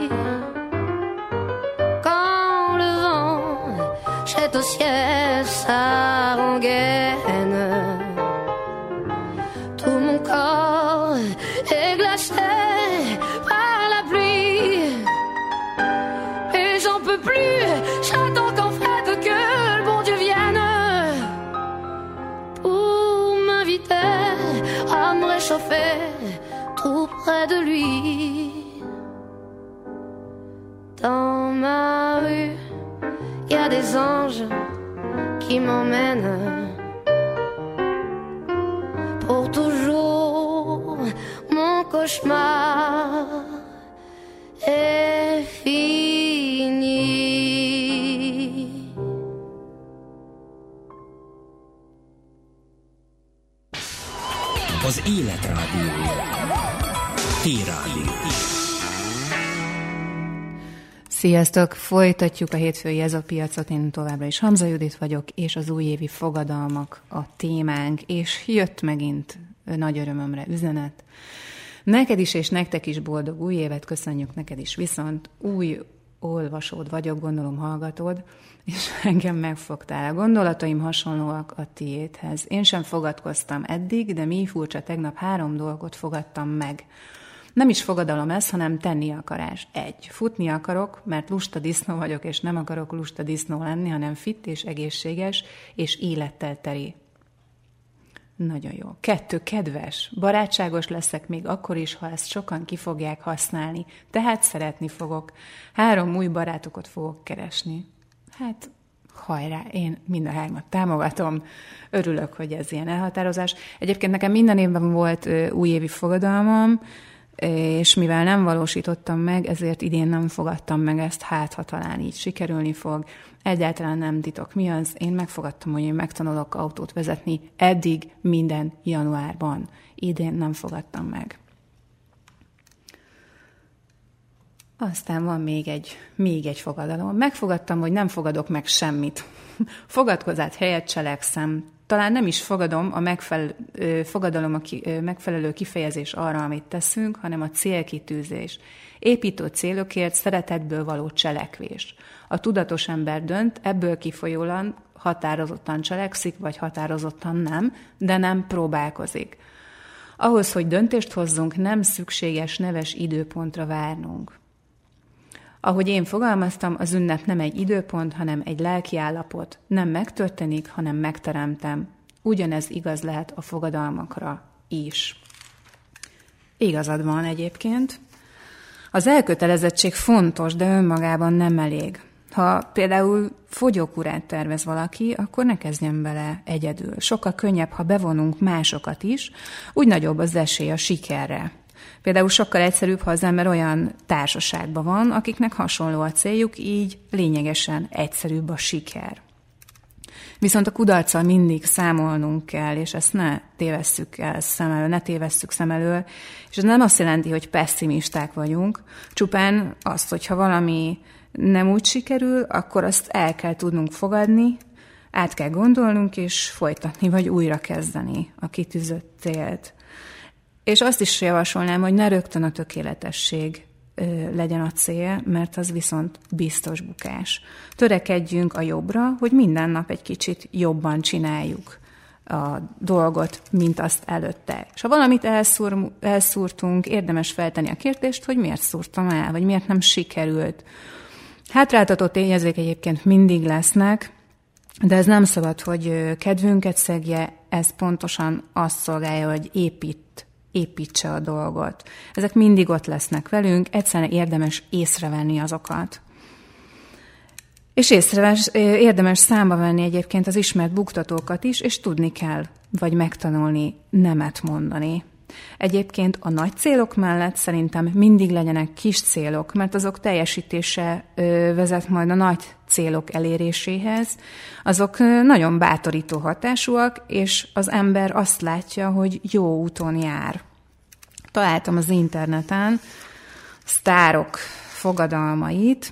quand le vent jette au ciel sa rengaine, tout mon corps est glacé par la pluie, et j'en peux plus, j'attends qu'en fait que le bon Dieu vienne pour m'inviter à me réchauffer tout près de lui. Dans ma rue, y a des anges qui m'emmène pour toujours. Mon cauchemar est fini. Az Élet Rádiója. T-Rádió. Sziasztok! Folytatjuk a hétfői Ez a piacot. Én továbbra is Hamza Judit vagyok, és az újévi fogadalmak a témánk, és jött megint nagy örömömre üzenet. Neked is, és nektek is boldog új évet, köszönjük neked is, viszont új olvasód vagyok, gondolom hallgatód, és engem megfogtál. A gondolataim hasonlóak a tiédhez. Én sem fogadkoztam eddig, de mi furcsa, tegnap 3 dolgot fogadtam meg. Nem is fogadalom ez, hanem tenni akarás. 1. Futni akarok, mert lusta disznó vagyok, és nem akarok lusta disznó lenni, hanem fit és egészséges, és élettel teli. Nagyon jó. 2. Kedves. Barátságos leszek még akkor is, ha ezt sokan ki fogják használni. Tehát szeretni fogok. 3. Új barátokat fogok keresni. Hát, hajrá, én mind a 3-at támogatom. Örülök, hogy ez ilyen elhatározás. Egyébként nekem minden évben volt újévi fogadalmam, és mivel nem valósítottam meg, ezért idén nem fogadtam meg ezt, hát ha talán így sikerülni fog. Egyáltalán nem titok. Mi az? Én megfogadtam, hogy én megtanulok autót vezetni eddig minden januárban. Idén nem fogadtam meg. Aztán van még egy fogadalom. Megfogadtam, hogy nem fogadok meg semmit. Fogadkozás helyett cselekszem. Talán nem is fogadom a megfelelő kifejezés arra, amit teszünk, hanem a célkitűzés. Építő célokért szeretetből való cselekvés. A tudatos ember dönt, ebből kifolyólag határozottan cselekszik, vagy határozottan nem, de nem próbálkozik. Ahhoz, hogy döntést hozzunk, nem szükséges neves időpontra várnunk. Ahogy én fogalmaztam, az ünnep nem egy időpont, hanem egy lelkiállapot. Nem megtörténik, hanem megteremtem. Ugyanez igaz lehet a fogadalmakra is. Igazad van egyébként. Az elkötelezettség fontos, de önmagában nem elég. Ha például fogyókúrát tervez valaki, akkor ne kezdjen bele egyedül. Sokkal könnyebb, ha bevonunk másokat is, úgy nagyobb az esély a sikerre. Például sokkal egyszerűbb, ha az ember olyan társaságban van, akiknek hasonló a céljuk, így lényegesen egyszerűbb a siker. Viszont a kudarccal mindig számolnunk kell, és ezt ne tévesszük szem elől, és ez nem azt jelenti, hogy pessimisták vagyunk, csupán azt, hogyha valami nem úgy sikerül, akkor azt el kell tudnunk fogadni, át kell gondolnunk, és folytatni, vagy újra kezdeni a kitűzött célt. És azt is javasolnám, hogy ne rögtön a tökéletesség legyen a cél, mert az viszont biztos bukás. Törekedjünk a jobbra, hogy minden nap egy kicsit jobban csináljuk a dolgot, mint azt előtte. És ha valamit elszúrtunk, érdemes feltenni a kérdést, hogy miért szúrtam el, vagy miért nem sikerült. Hátráltató tényezők egyébként mindig lesznek, de ez nem szabad, hogy kedvünket szegje, ez pontosan azt szolgálja, hogy építse a dolgot. Ezek mindig ott lesznek velünk, egyszerűen érdemes észrevenni azokat. És érdemes számba venni egyébként az ismert buktatókat is, és tudni kell, vagy megtanulni nemet mondani. Egyébként a nagy célok mellett szerintem mindig legyenek kis célok, mert azok teljesítése vezet majd a nagy célok eléréséhez. Azok nagyon bátorító hatásúak, és az ember azt látja, hogy jó úton jár. Találtam az interneten sztárok fogadalmait,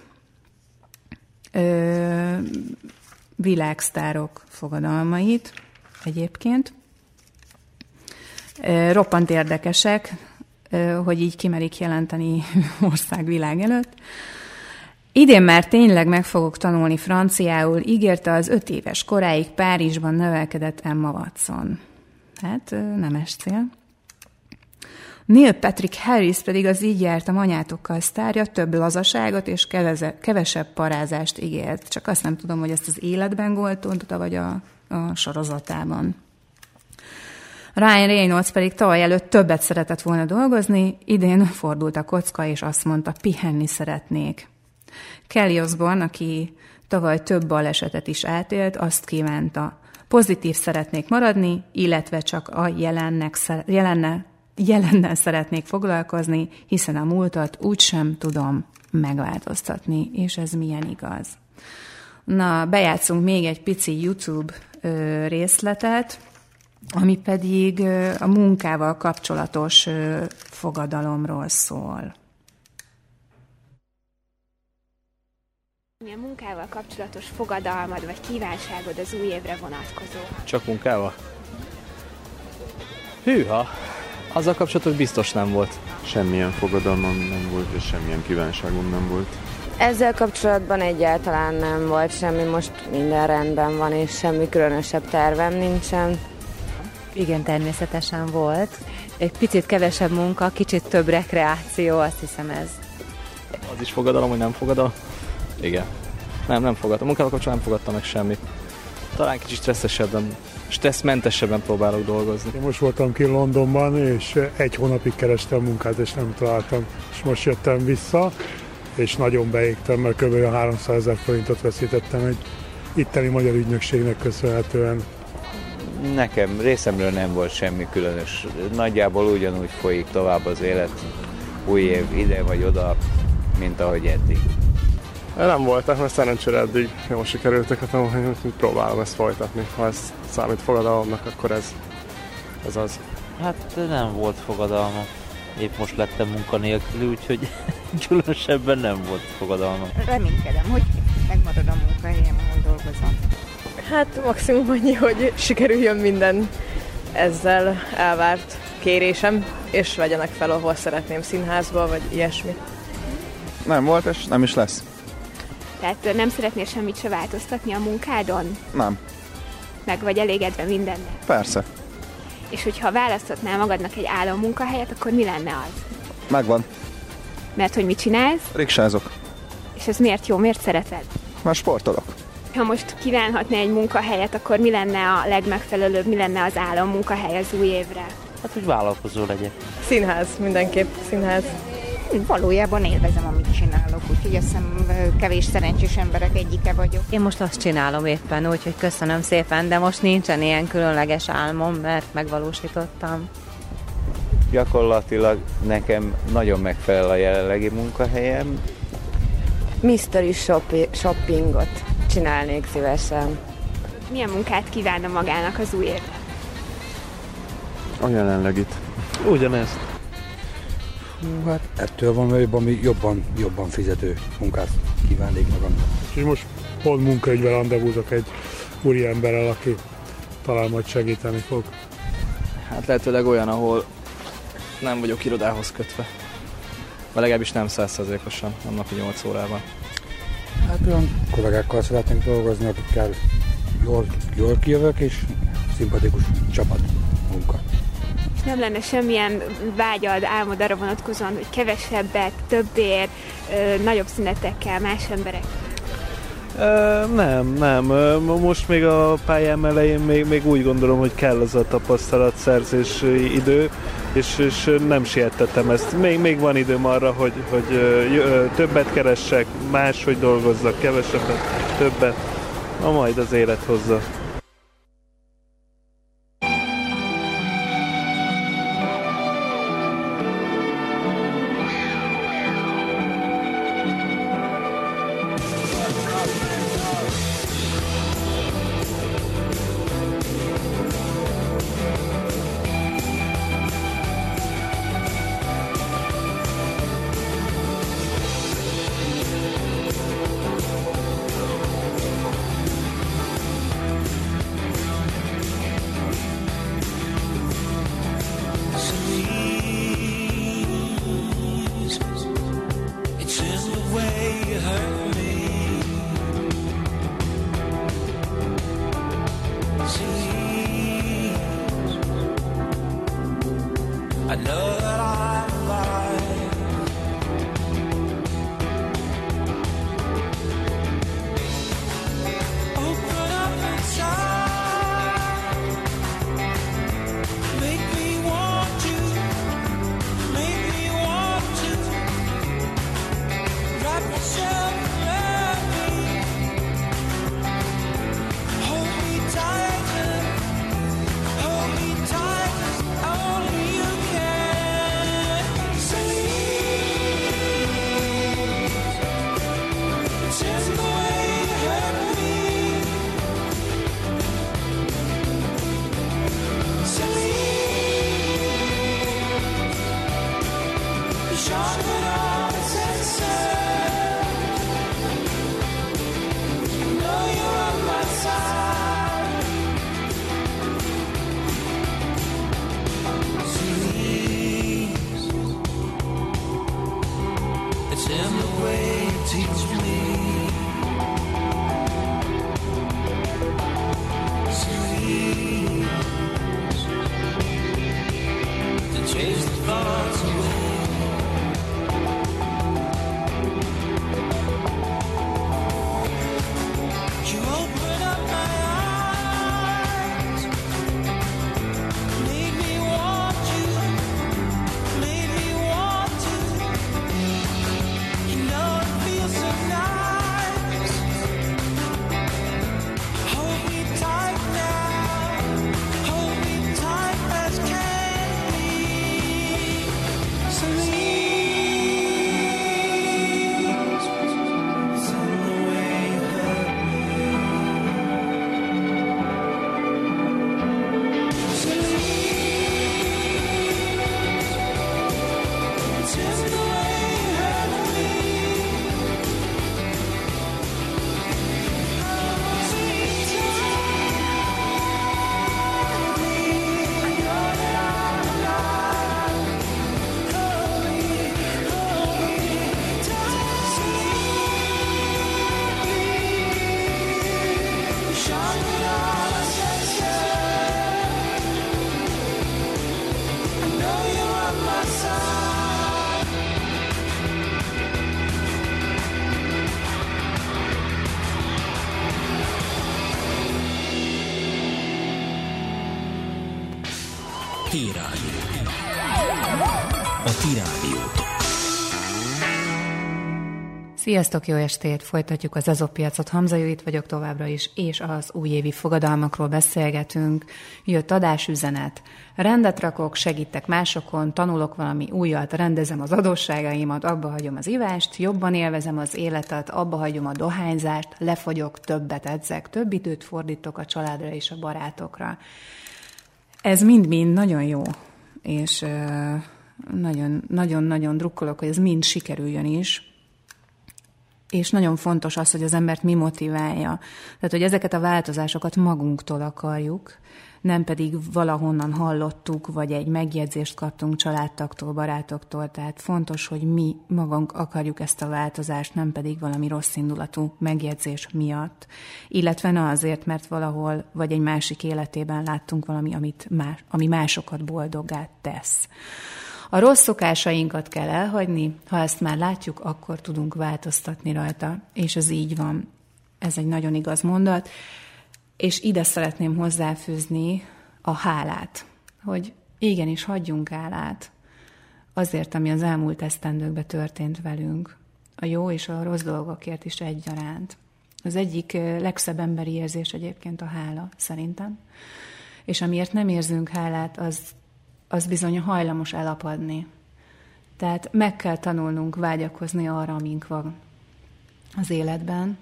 világsztárok fogadalmait egyébként. Roppant érdekesek, hogy így kimerik jelenteni országvilág előtt. Idén már tényleg meg fogok tanulni franciául, ígérte az 5 éves koráig Párizsban nevelkedett Emma Watson. Hát nemes cél. Neil Patrick Harris pedig az Így jártam anyátokkal sztárja, több lazaságot és kevesebb parázást ígért. Csak azt nem tudom, hogy ezt az életben goltolta, vagy a sorozatában. Ryan Reynolds pedig tavaly előtt többet szeretett volna dolgozni, idén fordult a kocka, és azt mondta, pihenni szeretnék. Kelly Osbourne, aki Tavaly több balesetet is átélt, azt kívánta. Pozitív szeretnék maradni, illetve csak a jelennel szeretnék foglalkozni, hiszen a múltat úgysem tudom megváltoztatni, és ez milyen igaz. Na, bejátszunk még egy pici YouTube részletet, ami pedig a munkával kapcsolatos fogadalomról szól. Mi a munkával kapcsolatos fogadalmad vagy kívánságod az új évre vonatkozó? Csak munkával? Hűha! Azzal kapcsolatos biztos nem volt. Semmilyen fogadalmam nem volt, és semmilyen kívánságom nem volt. Ezzel kapcsolatban egyáltalán nem volt semmi, most minden rendben van, és semmi különösebb tervem nincsen. Igen, természetesen volt. Egy picit kevesebb munka, kicsit több rekreáció, azt hiszem ez. Az is fogadalom, hogy nem fogadalom? Igen. Nem fogadtam. Munkával kapcsolatban nem fogadtam meg semmit. Talán kicsit stresszmentesebben próbálok dolgozni. Én most voltam ki Londonban, és 1 hónapig kerestem munkát, és nem találtam. És most jöttem vissza, és nagyon beégtem, mert kb. 300 000 forintot veszítettem egy itteni magyar ügynökségnek köszönhetően. Nekem részemről nem volt semmi különös. Nagyjából ugyanúgy folyik tovább az élet, új év ide vagy oda, mint ahogy eddig. Nem voltak, mert szerencsére eddig jól sikerültek a tanulmányok, hogy próbálom ezt folytatni. Ha ez számít fogadalomnak, akkor ez az. Hát nem volt fogadalma. Épp most lettem munkanélkül, úgyhogy különösebben nem volt fogadalma. Reménykedem, hogy megmarad a munkahelyem, ahol dolgozom. Hát maximum annyi, hogy sikerüljön minden ezzel elvárt kérésem, és vegyenek fel, ahol szeretném, színházba, vagy ilyesmi. Nem volt, és nem is lesz. Tehát nem szeretnél semmit se változtatni a munkádon? Nem. Meg vagy elégedve mindennel? Persze. És hogyha választhatnál magadnak egy álommunkahelyet, akkor mi lenne az? Megvan. Mert hogy mit csinálsz? Riksázok. És ez miért jó? Miért szereted? Mert sportolok. Ha most kívánhatnál egy munkahelyet, akkor mi lenne a legmegfelelőbb, mi lenne az álommunkahely az új évre? Hát, hogy vállalkozó legyek. Színház, mindenképp színház. Valójában élvezem, amit csinálok, úgyhogy azt hiszem kevés szerencsés emberek egyike vagyok. Én most azt csinálom éppen, úgyhogy köszönöm szépen, de most nincsen ilyen különleges álmom, mert megvalósítottam. Gyakorlatilag nekem nagyon megfelel a jelenlegi munkahelyem. Mystery shoppingot csinálnék szívesen. Milyen munkát kívánna magának az új évre? A jelenlegit. Ugyanezt. Hát ettől van, hogy valami jobban fizető munkát kívánnék magamnak. És most pont munkaügyvel randevúzok egy úri emberrel, aki talán majd segíteni fog. Hát lehetőleg olyan, ahol nem vagyok irodához kötve. Vagy legalábbis nem 100%-osan, a napi 8 órában. Hát olyan kollégákkal szeretnénk dolgozni, akikkel jól kijövök, és szimpatikus csapat munka. Nem lenne semmilyen vágyad, álmod arra vonatkozóan, hogy kevesebbet, többért, nagyobb szünetekkel, más emberek? Nem. Most még a pályám elején még úgy gondolom, hogy kell az a tapasztalatszerzési idő, és nem siettetem ezt. Még van időm arra, hogy többet keressek, máshogy dolgozzak, kevesebbet, többet. Majd az élet hozza. tender way you teach me. Sweet to chase the thoughts away. You open up my eyes, made me want you, made me want to. You know it feels so nice. Hold me tight now, hold me tight as can be. So T-Rádió. A T-Rádió. Sziasztok, jó estét! Folytatjuk az Ezopiacot. Hamza Judit vagyok továbbra is, és az újévi fogadalmakról beszélgetünk. Jött adásüzenet. Rendet rakok, segítek másokon, tanulok valami újat, rendezem az adósságaimat, abba hagyom az ivást, jobban élvezem az életet, abba hagyom a dohányzást, lefogyok, többet edzek, több időt fordítok a családra és a barátokra. Ez mind-mind nagyon jó, és nagyon-nagyon drukkolok, hogy ez mind sikerüljön is. És nagyon fontos az, hogy az embert mi motiválja. Tehát, hogy ezeket a változásokat magunktól akarjuk, nem pedig valahonnan hallottuk, vagy egy megjegyzést kaptunk családtaktól, barátoktól. Tehát fontos, hogy mi magunk akarjuk ezt a változást, nem pedig valami rosszindulatú megjegyzés miatt. Illetve ne azért, mert valahol, vagy egy másik életében láttunk valami, ami másokat boldoggá tesz. A rossz szokásainkat kell elhagyni, ha ezt már látjuk, akkor tudunk változtatni rajta, és ez így van. Ez egy nagyon igaz mondat, és ide szeretném hozzáfűzni a hálát, hogy igenis hagyjunk hálát azért, ami az elmúlt esztendőkben történt velünk, a jó és a rossz dolgokért is egyaránt. Az egyik legszebb emberi érzés egyébként a hála, szerintem, és amiért nem érzünk hálát, az bizony hajlamos elapadni. Tehát meg kell tanulnunk vágyakozni arra, amink van az életben.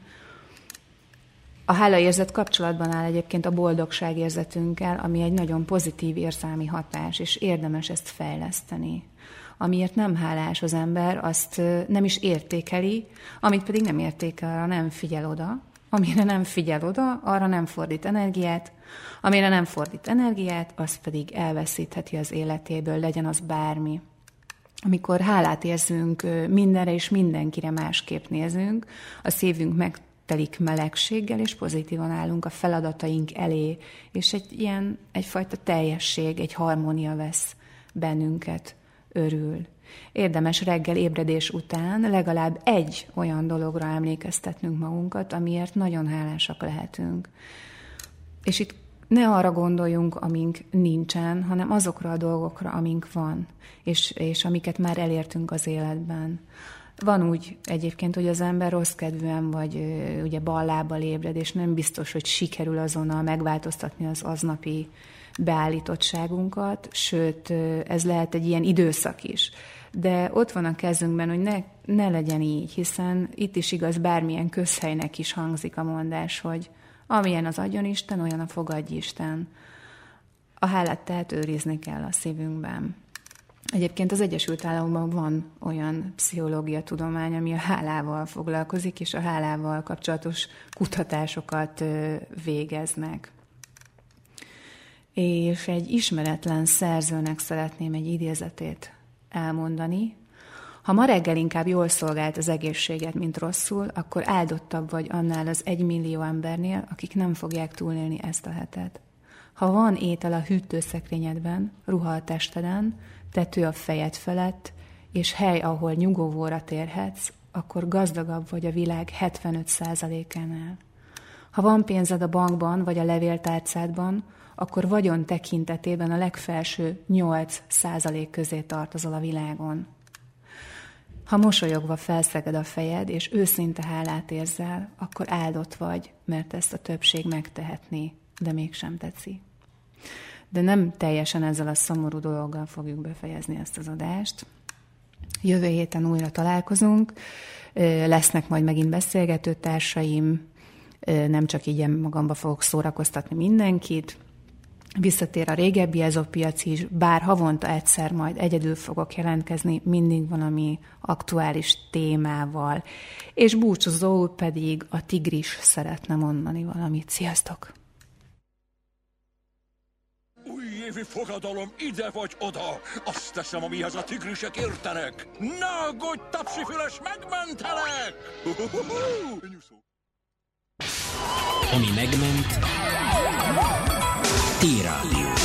A hálaérzet kapcsolatban áll egyébként a boldogságérzetünkkel, ami egy nagyon pozitív érzelmi hatás, és érdemes ezt fejleszteni. Amiért nem hálás az ember, azt nem is értékeli, amit pedig nem értékel, arra nem figyel oda. Amire nem figyel oda, arra nem fordít energiát, amire nem fordít energiát, az pedig elveszítheti az életéből, legyen az bármi. Amikor hálát érzünk mindenre és mindenkire másképp nézünk, a szívünk megtelik melegséggel, és pozitívan állunk a feladataink elé, és egyfajta teljesség, egy harmónia vesz bennünket, örül. Érdemes reggel ébredés után legalább egy olyan dologra emlékeztetnünk magunkat, amiért nagyon hálásak lehetünk. És itt ne arra gondoljunk, amink nincsen, hanem azokra a dolgokra, amink van, és amiket már elértünk az életben. Van úgy egyébként, hogy az ember rossz kedvűen vagy ugye bal lábbal ébred, és nem biztos, hogy sikerül azonnal megváltoztatni az aznapi beállítottságunkat, sőt, ez lehet egy ilyen időszak is. De ott van a kezünkben, hogy ne legyen így, hiszen itt is igaz, bármilyen közhelynek is hangzik a mondás, hogy amilyen az adjon Isten, olyan a fogadj Isten. A hálát tehát őrizni kell a szívünkben. Egyébként az Egyesült Államokban van olyan pszichológia tudomány, ami a hálával foglalkozik, és a hálával kapcsolatos kutatásokat végeznek. És egy ismeretlen szerzőnek szeretném egy idézetét elmondani. Ha ma reggel inkább jól szolgált az egészséged, mint rosszul, akkor áldottabb vagy annál az 1 millió embernél, akik nem fogják túlélni ezt a hetet. Ha van étel a hűtőszekrényedben, ruha a testeden, tető a fejed felett, és hely, ahol nyugovóra térhetsz, akkor gazdagabb vagy a világ 75%-ánál. Ha van pénzed a bankban vagy a levéltárcádban, akkor vagyon tekintetében a legfelső 8% közé tartozol a világon. Ha mosolyogva felszeged a fejed, és őszinte hálát érzel, akkor áldott vagy, mert ezt a többség megtehetné, de mégsem tetszi. De nem teljesen ezzel a szomorú dologgal fogjuk befejezni ezt az adást. Jövő héten újra találkozunk, lesznek majd megint beszélgetőtársaim, nem csak így magamba fogok szórakoztatni mindenkit. Visszatér a régebbi Ezopiac is, bár havonta egyszer majd egyedül fogok jelentkezni, mindig valami aktuális témával. És búcsúzóul pedig a tigris szeretne mondani valamit. Sziasztok! Újévi fogadalom ide vagy oda! Azt teszem, amihez a tigrisek értenek! Ne aggódj, tapsifüles, megmentelek! Ami megment, T-Rádió.